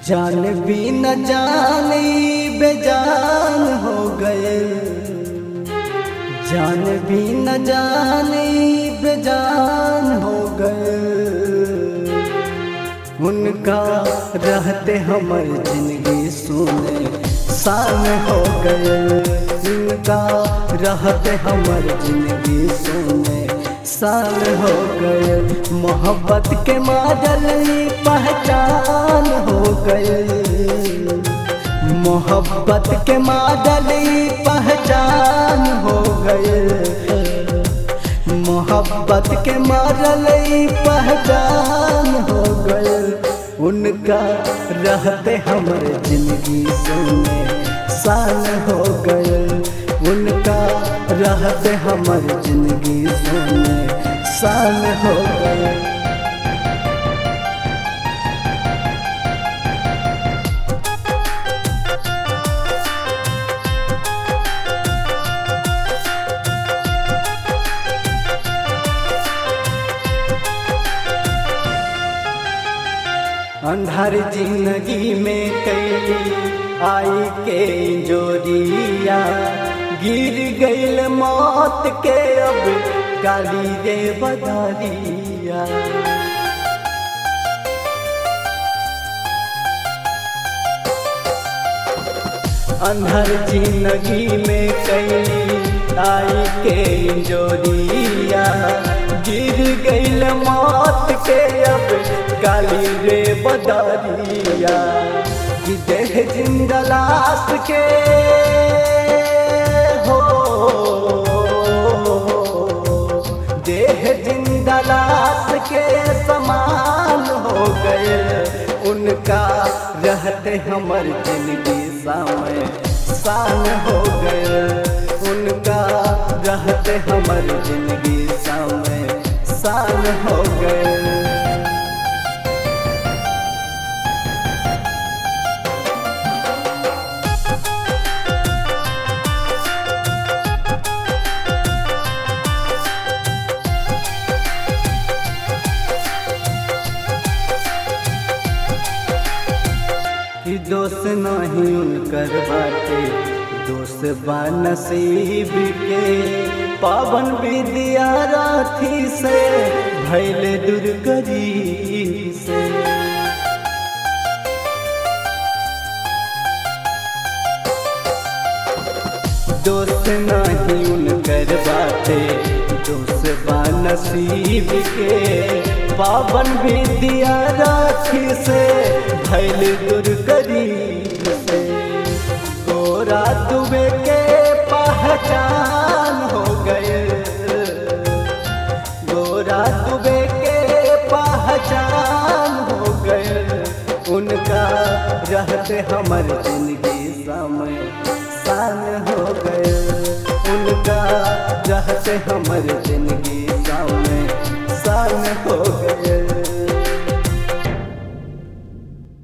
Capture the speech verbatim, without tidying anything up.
जान भी न जाने बेजान हो गए, जान भी न जाने बेजान हो गए। उनका रहते हमर जिंदगी सुने सान हो गए, उनका रहते हमर जिंदगी सुने साल हो गए। मोहब्बत के मादल पहचान हो गए, मोहब्बत के मादल पहचान हो गए, मोहब्बत के मादल पहचान हो गए। उनका रहते हमर जिंदगी सुने साल हो गए, उनका रहते हमर जिंदगी सुने साल हो गए। अंधार जिंदगी में कैली आई के जोरिया, गिर गईल मौत के अब गाली रे बदरिया। अंधार जिंदगी में कैली आई के जोरिया, गिर गईल मौत के अब गाली रे बदरिया। कि देह जिंदा लाश के हो, देह जिंदा लाश के समान हो गए। उनका रहते हमर जिंदगी समय सान हो गए, उनका रहते हमर जिंदगी समय सान हो गए। दोस्त नहीं उनकर बाटे, दोस्त बा नसीब के। पावन विद्या राथी से भैल दूर करी से। दोस्त नहीं उनकर बाटे, दोस्त बा नसीब के। पावन विद्या राखी से भैल दूर करी से। गोरा दुबे के पहचान हो गए, गोरा दुबे के पहचान हो गए। उनका रहते हमर जिंदगी समय सान हो गए, उनका रहते हमर जिंदगी समय सान हो गए।